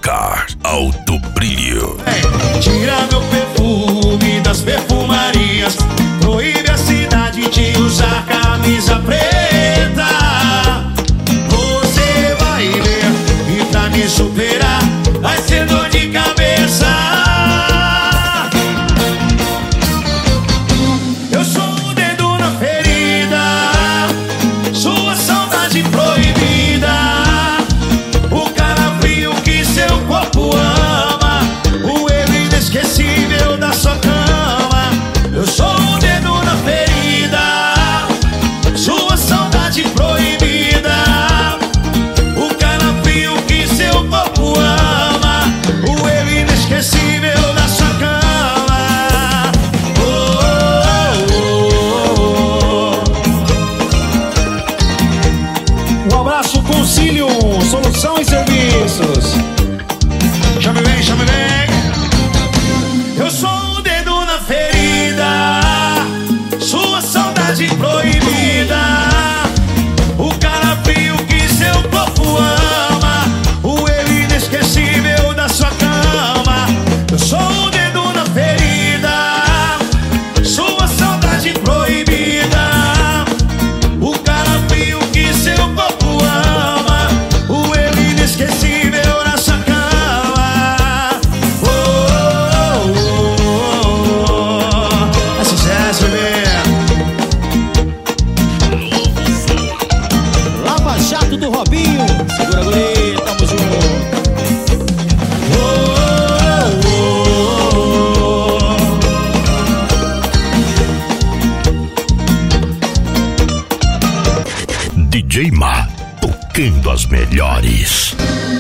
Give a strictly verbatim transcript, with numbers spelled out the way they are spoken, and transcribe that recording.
Macar, Alto Brilho. É, tira meu perfume das perfumarias, proíbe a cidade de usar camisa preta. Você vai ver, e pra me superar vai ser dor de cabeça. Eu sou o dedo na ferida, sua saudade proibida, o cara frio que seu corpo ama, o erro inesquecível da sua cama. Eu sou o dedo na ferida, sua saudade proibida, o cara frio que seu corpo ama, o erro inesquecível da sua cama. Oh, oh, oh. Um abraço, Concílio, solução e serviços. Chame bem, chame bem. Eu sou o dedo na ferida, sua saudade proibida, o cara frio que seu corpo ama, o erro inesquecível da sua cama. Eu sou o dedo na ferida, sua saudade proibida, o cara frio que seu corpo ama, o erro inesquecível da sua cama. Oh, oh, oh. É sucesso, bebê. Lava Jato do Robinho. Segura, guri, tamo junto. Oh, oh, D J Ma, tocando as melhores.